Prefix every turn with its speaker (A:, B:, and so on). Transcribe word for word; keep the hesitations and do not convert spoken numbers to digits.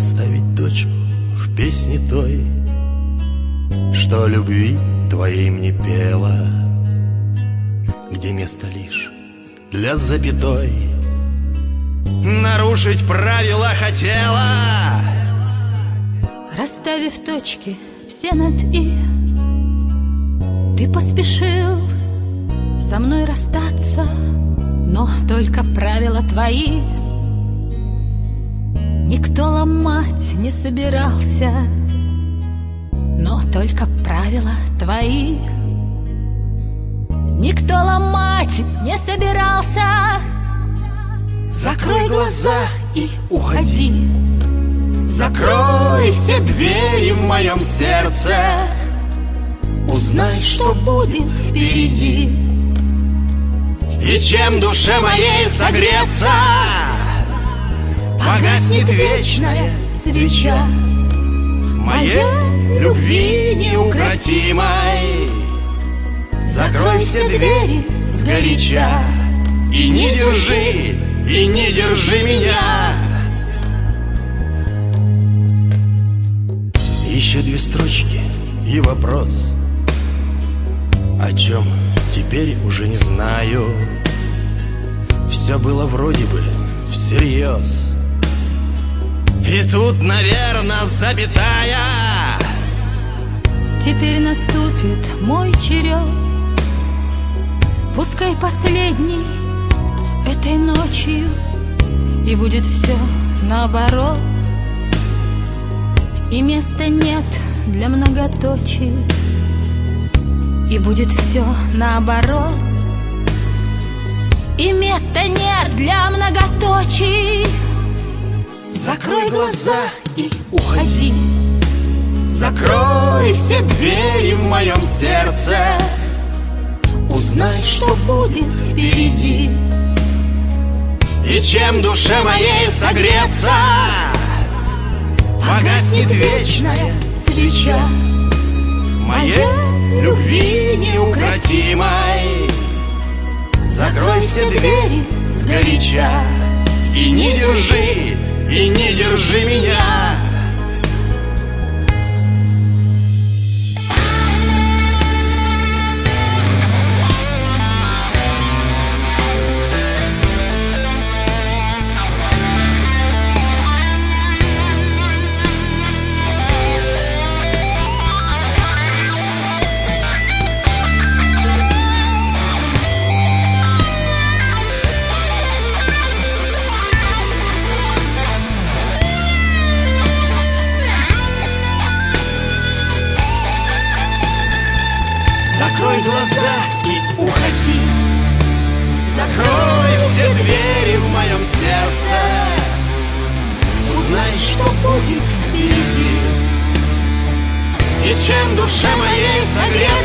A: Расставить точку в песне той, что о любви твоей мне пела, где место лишь для запятой. Нарушить правила хотела.
B: Расставив точки все над «и», ты поспешил со мной расстаться, но только правила твои никто ломать не собирался, но только правила твои никто ломать не собирался.
A: Закрой глаза и уходи. Закрой все двери в моем сердце. Узнай, что будет впереди, и чем душе моей согреться. Погаснет вечная свеча моей любви неукротимой. Закрой все двери сгоряча и не держи, и не держи меня. Еще две строчки и вопрос, о чем теперь уже не знаю. Все было вроде бы всерьез, и тут, наверное, запятая.
B: Теперь наступит мой черед, пускай последний этой ночью, и будет все наоборот, и места нет для многоточий, и будет все наоборот, и места нет для многоточий.
A: Закрой глаза и уходи. Закрой все двери в моем сердце. Узнай, что будет впереди, и чем душе моей согреться. Погаснет вечная свеча моей любви неукротимой. Закрой все двери сгоряча и не держи, и не держи меня. Закрой глаза и уходи. Закрой все двери в моем сердце. Узнай, что будет впереди, и чем душе моей согреться.